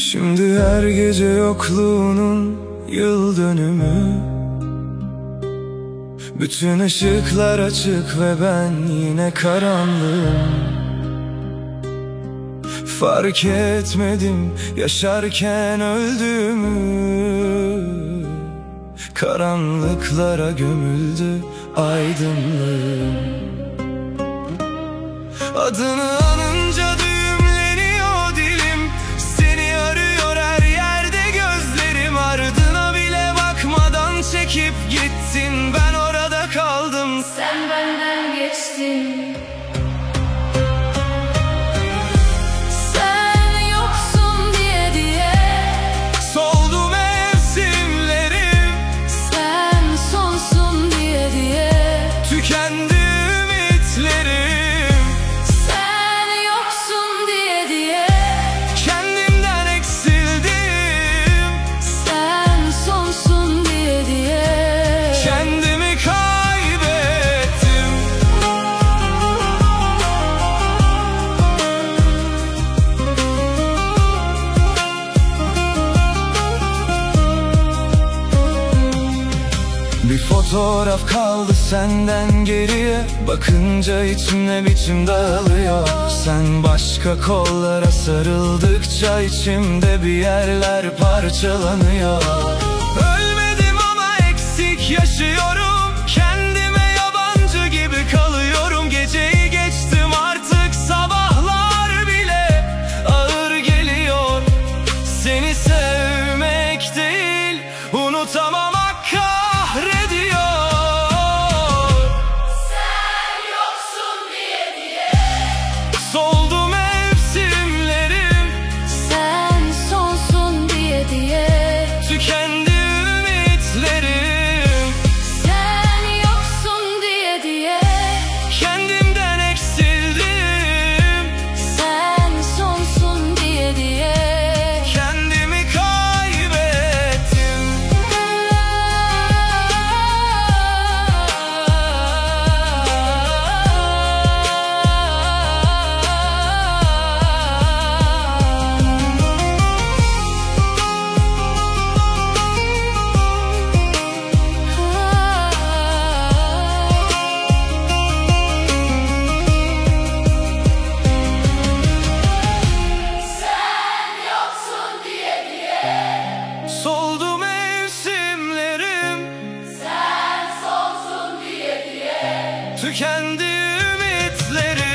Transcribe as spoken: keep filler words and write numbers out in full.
Şimdi her gece yokluğunun yıl dönümü. Bütün ışıklar açık ve ben yine karanlığım. Fark etmedim yaşarken öldüğümü. Karanlıklara gömüldü aydınlığım. Adını anınca düğümleniyor dilim. Seni arıyor her yerde gözlerim. Ardına bile bakmadan çekip gittin. Ben orada kaldım, sen benden geçtin. Sen yoksun diye diye soldu mevsimlerim. Sen sonsun diye diye Tükendi ümitlerim. sen yoksun diye diye Kendimden eksildim. sen sonsun diye diye Kendimi kaybettim. Bir fotoğraf kaldı senden geriye. Bakınca içim ne biçim dağılıyor. Sen başka kollara sarıldıkça içimde bir yerler parçalanıyor. Ölmedim ama eksik yaşıyorum. Kendime yabancı gibi kalıyorum. Geceyi geçtim artık sabahlar bile ağır geliyor. Seni sevmek değil unutamamak kahrediyor. sen yoksun diye diye Soldu mevsimlerim. sen sonsun diye diye Tükendi ümitlerim. sen yoksun diye diye Kendimden eksildim. sen sonsun diye diye Kendimi kaybettim. Soldu mevsimlerim. sen sonsun diye diye Tükendi ümitlerim.